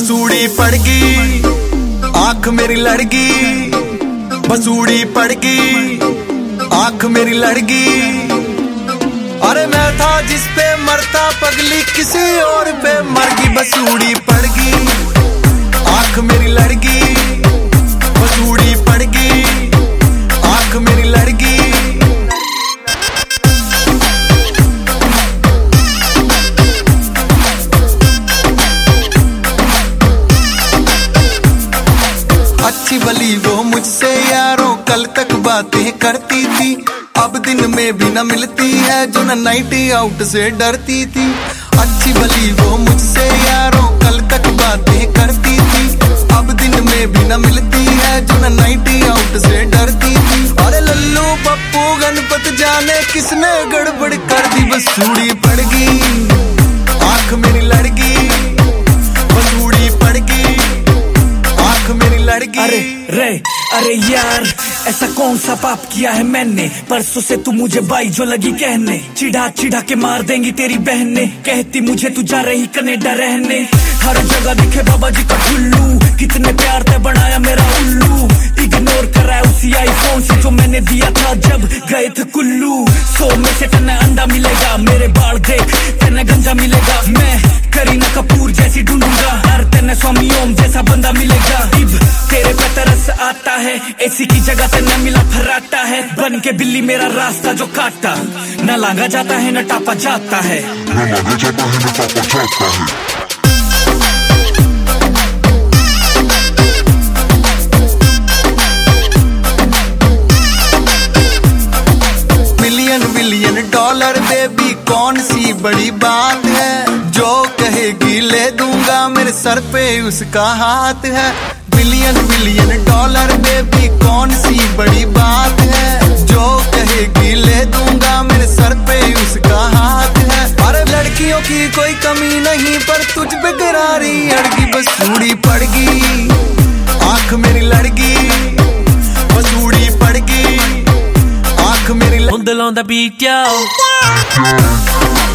बसूड़ी पड़ गई, आंख मेरी लड़ गई, बसूड़ी पड़ गई, आंख मेरी लड़ गई। अरे मैं था जिस पे मरता पगली किसी और पे मर गई, बसूड़ी पड़ गई, आंख मेरी लड़ गई, बसूड़ी पड़ गई, आंख मेरी लड़ गई। अच्छी भली वो मुझसे यारों कल तक बातें करती थी, अब दिन में भी न मिलती है जो न नाइट आउट से डरती थी। अच्छी भली वो मुझसे यारों कल तक बातें करती थी, अब दिन में भी न मिलती है जो न नाइट आउट से डरती थी। अरे लल्लू पप्पू गणपत जाने किसने गड़बड़ कर दी, बसूड़ी पड़ गई, आंख मेरी लड़ गई, बसूड़ी पड़ गई, आंख मेरी लड़ गई। अरे यार ऐसा कौन सा पाप किया है मैंने, परसों से तू मुझे बाई जो लगी कहने, चिढ़ा चिढ़ा के मार देंगी तेरी बहने, कहती मुझे तू जा रही कनेडा रहने। हर जगह दिखे बाबा जी का ठुल्लू, कितने प्यार ते बनाया मेरा उल्लू, इग्नोर कर रहा है उसी आईफोन से जो मैंने दिया था जब गए थे कुल्लू। 100 में से तेने अंडा मिलेगा, मेरे बाल देख तेने गंजा मिलेगा, मैं करीना कपूर जैसी ढूंढूंगा, हर तेने स्वामी ओम जैसा बंदा मिलेगा। इब तेरे पे तरस आता है, ऐसी की जगह ते न मिला फर्राटा है, बन के बिल्ली मेरा रास्ता जो काटा, न लांगा जाता है न टापा जाता है, न लांगा जाता है न टापा जाता है। $1 $1 बेबी कौन सी बड़ी बात है, जो कहेगी ले दूंगा मेरे सर पे उसका हाथ है। $1 $1 बेबी कौन सी बड़ी बात है, जो कहेगी ले दूंगा मेरे सर पे उसका हाथ है। अरे लड़कियों की कोई कमी नहीं पर तुझ पे करारी अड़गी, बसूड़ी पड़ गई, आंख मेरी लड़ गई, बसूड़ी पड़ गई, आंख मेरी on the beat, yo.